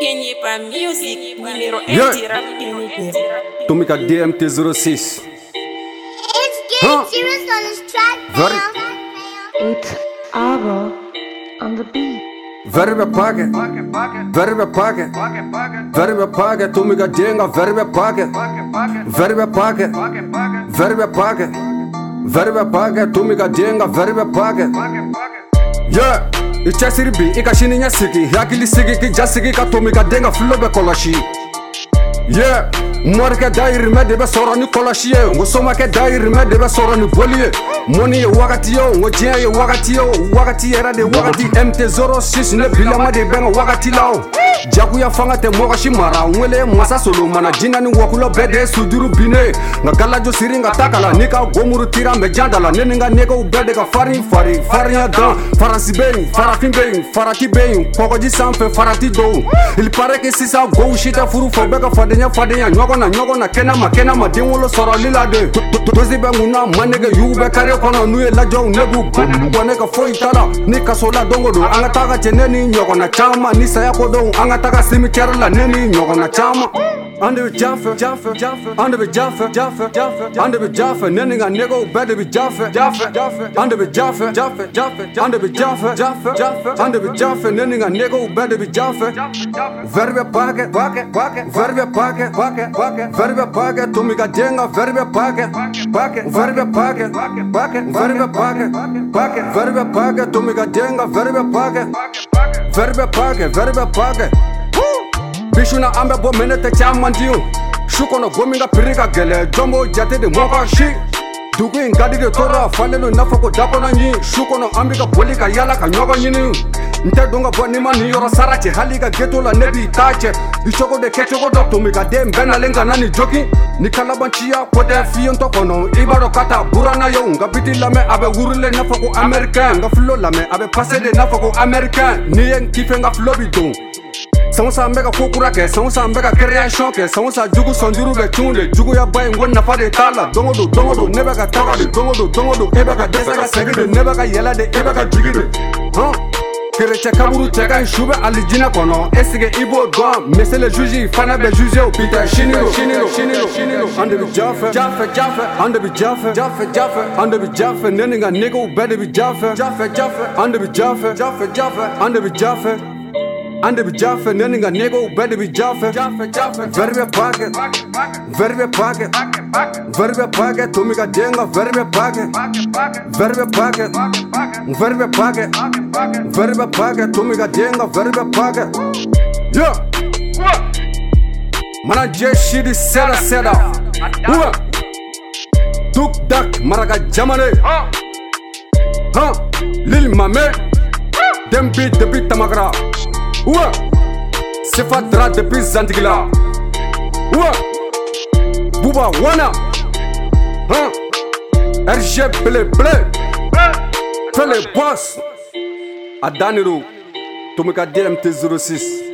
Kenye pa music, numéro 1 du rap unitaire. Tomika DMT06. It's getting serious on this track, Very- fam. It's Ava on the beat. Verbe packet, verbe packet, verbe packet, Tomika Jenga, verbe packet, verbe packet, verbe packet, verbe packet, Tomika Jenga, verbe packet. Yeah, it's Siribi, Ikashini Siki, Yakili Siki, Jasiki, Tomika Denga, Flobe Kolashi. Yeah, Morka Dair Medeba Sorani Kolashie, Musomaka Dair Medeba Sorani Bolie, Money Wagatio, Wajia Wakati era de Wakati MT06, Nebilama de Benga Wakati Lao, Jaguya Fangate Mogashimara, Wele, Masa Solomana, Jinani Wakula Bede, Suduru Bine, Nagalajo Siringa Takala, Nika, Gomuru Tira, Mejandala, Neninga Nego, Bedeka Faria Dan, Farasi Bain, Farafin Bain, Farati Bain, Pogoji Sampe, Farati Do, Il paraît que si ça go shit à Furu Fabeka Fadenya, Nyogona, Kenama, Dimolo Sora Lila de Tozibanguna, Manega, Yuba Kare Kono, Nue Lajo, Nebu, Waneka Foitala, Nika Sola Dongodo, Angataka Cheneni, Nyogona Chama, Nisayakodo, Angataka Cemetery, Neni, Nyogona Chama. Under the Jaffa, under the Jaffa, under the Jaffa, Nenning and Nego, better be Jaffa, under the Jaffa, under the Jaffa, under the Jaffa, Nenning and Nego, better be Jaffa. Verbe packet, verbe packet, Tomika Jenga, verbe packet, verbe packet, Tomika Jenga, verbe packet. Bishuna ambe bo menete chamandiu Shukono gominga pirika gele Jombo jate de moka shi Dugu ingadi de tora Faleno nafako dako na nyi Shukono ambika bolika yala ka nyogo nyini Nte donga bo nima ni yoro sarache Halika geto la nebi itache Ichoko de kechoko dokto Mika de mbena lenga nani joki Nikalabanchia kote fiyon tokono Ibaro kata burana yo Nga biti lame abe wurile nafako American Nga flo lame abe pase de nafako American Niyen kife nga flo bidon Sansa mbeka kukurake, sansa mbeka création ke, sansa jugu sonjuru be chunde, jugu ya bayi ngwa nafa de tala, dongodo, nebeka taka de, dongodo, ebeka desaka segide, nebeka yela de, ebeka jigide. Kereche kaburu cheka shube alijina kono, esige ibo doa, mesele juji, fana be juji o pita, shiniro, ande bi jaffe, ande bi jaffe, neninga nego bede bi jaffe, ande bi jaffe. Ande bi jaffe, neninga nego, better be jaffe. Verbe packet, Tomika Jenga, verbe packet, Tomika Jenga, verbe packet. Yeah, mana je shidi seda. Duk dak maraga jamane. Lil mame, dem beat the beat tamagra. Ouah, c'est Fadra depuis Zantigla. Ouah, Bouba Wana. RG Blé. Fais les boss. Adaniro, Tomika DMT06.